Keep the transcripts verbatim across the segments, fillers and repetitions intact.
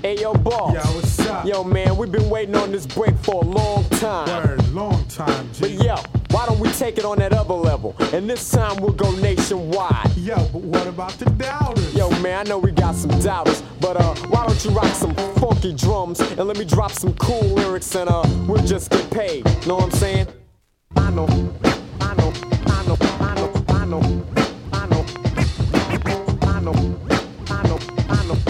Hey, yo, boss. Yo, what's up? Yo, man, we've been waiting on this break for a long time. Word, long time, G. But yo, why don't we take it on that other level? And this time we'll go nationwide. Yo, but what about the doubters? Yo, man, I know we got some doubters, but uh, why don't you rock some funky drums and let me drop some cool lyrics and uh, we'll just get paid. Know what I'm saying? I know, I know, I know, I know, I know, I know, I know, I know, I know, I know,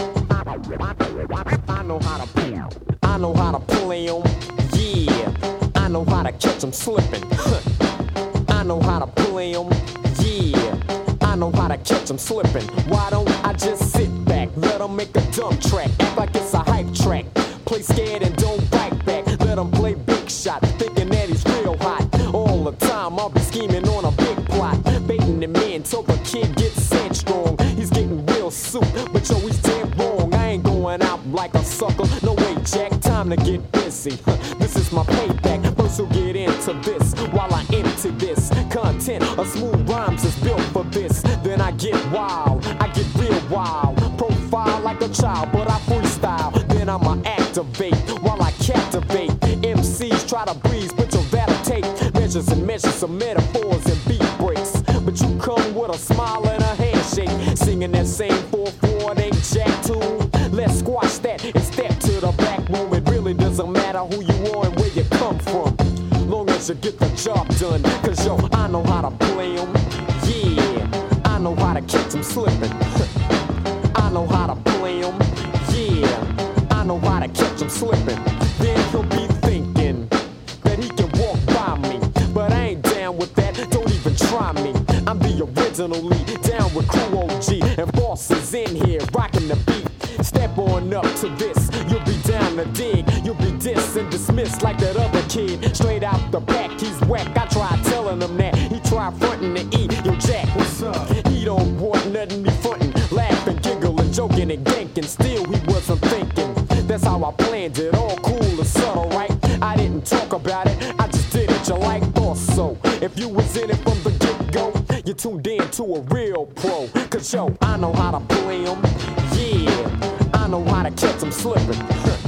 I know how to play. I know how to play 'em, yeah. I know how to catch 'em slipping. I know how to play 'em, yeah. I know how to catch 'em slipping. Why don't I just sit back, let 'em make a dump track, act like it's a hype track. Play scared and don't bite back. Let 'em play big shot, thinking that he's real hot. All the time I'll be scheming on a big plot, baiting him in till the kid gets sent strong. He's getting real soup, but yo, he's dead wrong. I ain't going out like a sucker. No way, Jack, time to get busy. This is my payback. First we'll get into this while I empty this content. A smooth rhymes is built for this. Then I get wild, I get real wild. Profile like a child, but I freestyle. Then I'ma activate while I captivate. M Cs try to breeze, but you'll that'll take measures and measures of metaphors and beat breaks. But you come with a smile and a handshake, singing that same four four eight jack tune. Let's squash that and step to the back room. It really doesn't matter who you are and where you come from, long as you get the job done. Cause yo, I know how to play 'em, yeah. I know how to catch 'em slipping. I know how to play 'em, yeah. I know how to catch 'em slipping. Then he'll be thinking that he can walk by me, but I ain't down with that, don't even try me. I'm the originally down with Crew O G, and Boss is in here rocking the beat. Step on up to this, you'll be down to dig. You'll be dissed and dismissed like that other kid. Straight out the back, he's whack. I tried telling him that, he tried fronting to eat. Yo, Jack, What's up? he don't want nothing, he fronting, laughing, giggling, joking and ganking. Still he wasn't thinking. That's how I planned it, all cool and subtle, right? I didn't talk about it, I just did it. You like Boss, so if you was in it from the get-go, you tuned in to a real pro. Cause yo, I know how to play 'em, yeah. I know how to catch 'em slipping.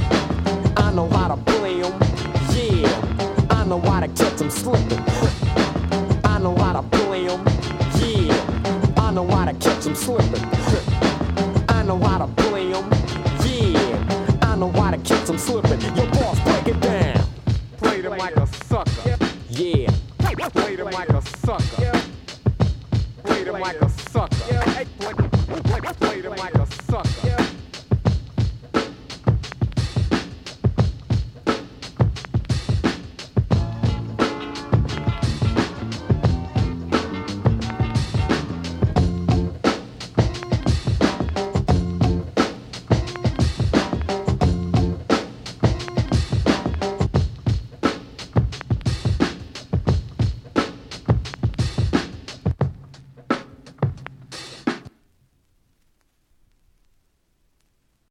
I know how to play 'em, yeah. I know how to catch 'em slipping. I know how to play 'em, yeah. I know how to catch 'em slipping.